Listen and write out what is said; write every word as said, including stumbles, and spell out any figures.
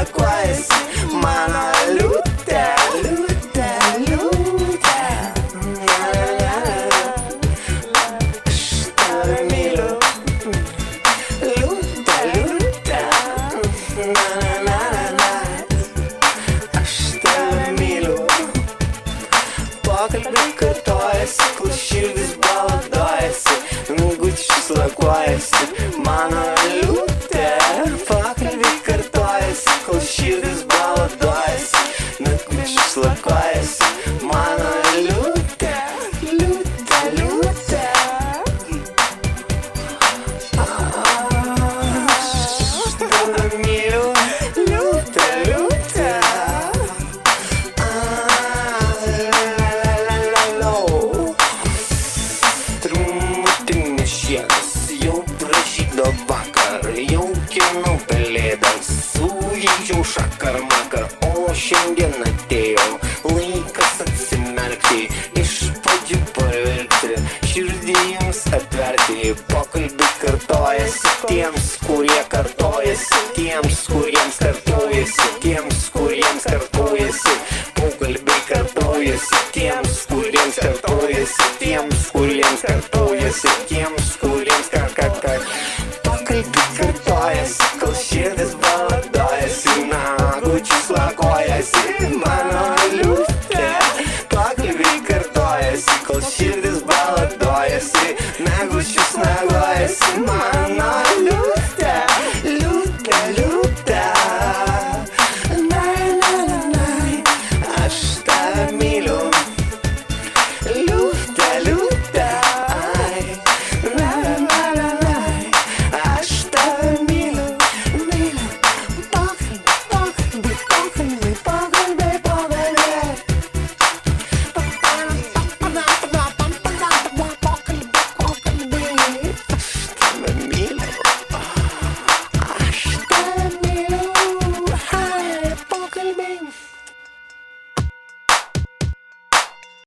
lakuojasi mano liūtė, liūtė, liūtė. Aš tave myliu, liūtė, liūtė. Aš tave myliu. Pokalbiai kartojasi, kol širdis baladojasi, nugučius lakuojasi mano liūtė. Pokalbiai kartojasi, kol širdis baladojasi, nugučius lakuojasi mano liūtė, liūtė, liūtė. Aš tave myliu, liūtė, liūtė. Jau pražydo vakar, jau kinu pelėdas, sužeidžiau šakar makar, o šiandien atėjo laikas atsimerkti, iš pradžių paverkti, širdį jums atverti. Pokalbiai kartojasi tiems, kurie kartojasi, tiems, kuriems kartojasi, tiems, kuriems kartojasi. Pokalbiai kartojasi tiems, kuriems kartojasi, tiems, kuriems kartojasi, tiems, kuriems karkakar. Pokalbiai kartojasi, kol širdis baladojasi, nagučius lakuojasi mano